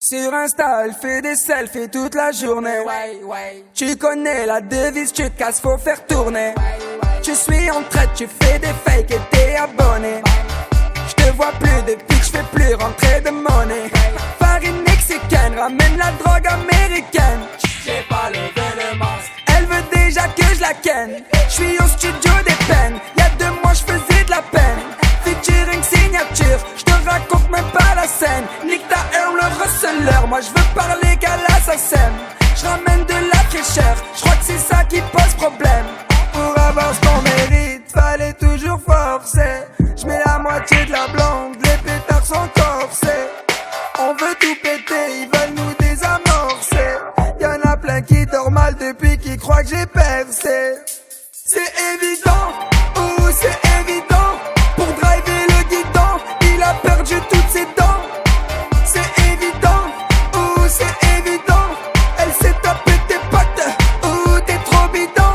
Sur Insta, elle fait des selfies toute la journée. Tu connais la devise, tu te casses, faut faire tourner. Tu suis en traite, tu fais des fakes et t'es abonné. Je te vois plus depuis que je fais plus rentrer de monnaie. Farine mexicaine, ramène la drogue américaine. J'ai pas levé le masque. Elle veut déjà que je la ken. Je suis au studio des peines. Y'a 2 mois je faisais de la peine. Featuring signature, je te raconte même pas la scène. Nique ta hair, le receleur. Moi je veux parler qu'à l'assassin. Je ramène de la fraîcheur. Je crois que c'est ça qui pose problème. Pour avoir ce qu'on mérite, fallait toujours forcer. Je mets la moitié de la blonde, les pétards sont corsés. On veut tout péter, ils veulent nous désamorcer. Y'en a plein qui dorment mal depuis qu'ils croient que j'ai percé. C'est évident, oh c'est évident. Pour driver le guidon, il a perdu toutes ses dents. C'est évident, oh c'est évident. Elle s'est tapé tes pattes, oh t'es trop bidon.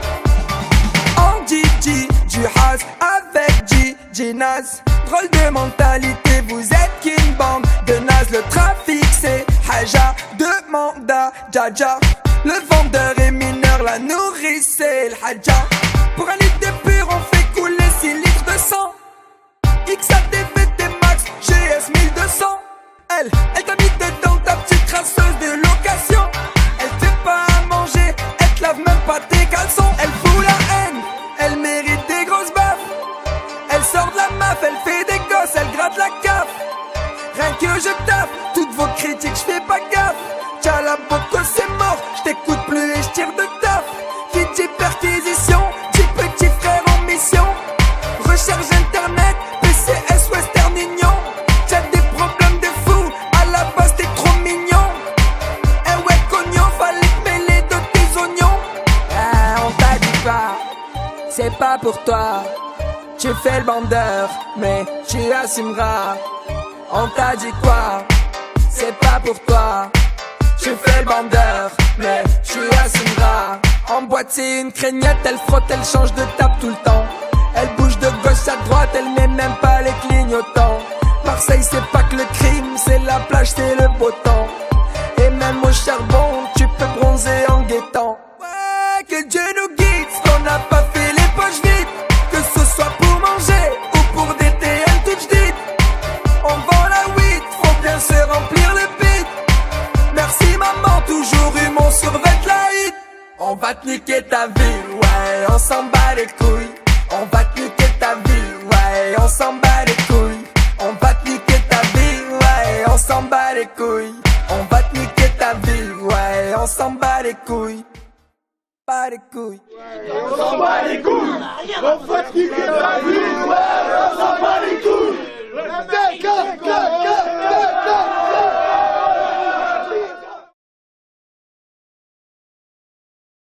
En Gigi, du Haz avec Gigi Naz. Drôle de mentalité, vous êtes qu'une bande de nazes. Le trafic c'est Haja, demande à Jaja. Le vendeur est mineur, la nourrice c'est le Hadja. Pour un litre de pur on fait couler 6 litres de sang. XADVT Max, GS 1200. Elle t'a mis dedans ta petite crasseuse de location. Elle fait pas à manger, elle te lave même pas tes caleçons. Elle fout la haine, elle mérite des grosses baffes. Elle sort de la maf, elle fait des gosses, elle gratte la caf. Rien que je tape, toutes vos critiques, je fais pas gaffe. T'as la boco c'est mort, je t'écoute plus et je tire de taf. Qui dit perquisition, dit petit frère en mission. Recherche internet, PCS Western Union. T'as des problèmes de fou, à la base t'es trop mignon. Eh ouais cognon, fallait te mêler de tes oignons. Ah on t'a dit pas, c'est pas pour toi. Tu fais le bandeur, mais tu assumeras. On t'a dit quoi? C'est pas pour toi. Tu fais le bandeur, mais tu assumeras. En boîte c'est une craignette, elle frotte, elle change de table tout le temps. Elle bouge de gauche à droite, elle met même pas les clignotants. Marseille c'est pas que le crime, c'est la plage, c'est le beau temps. Et même au charbon, tu peux bronzer en guettant. Ouais, que Dieu nous guide, qu'on n'a pas fait les poches vides. Que ce soit pour manger ou pour des TN toutes dites. On vend la weed, faut bien se remplir le beat. Merci maman, toujours eu mon survêt la hit. On va te niquer ta vie, ouais, on s'en bat les couilles. On va te niquer ta vie, ouais, on s'en bat les couilles. On va te niquer ta vie, ouais, on s'en bat les couilles. On va te niquer ta vie, ouais, on s'en bat les couilles. Pas les couilles. On s'en bat les couilles. On va te niquer ta vie, ouais, on s'en bat les couilles.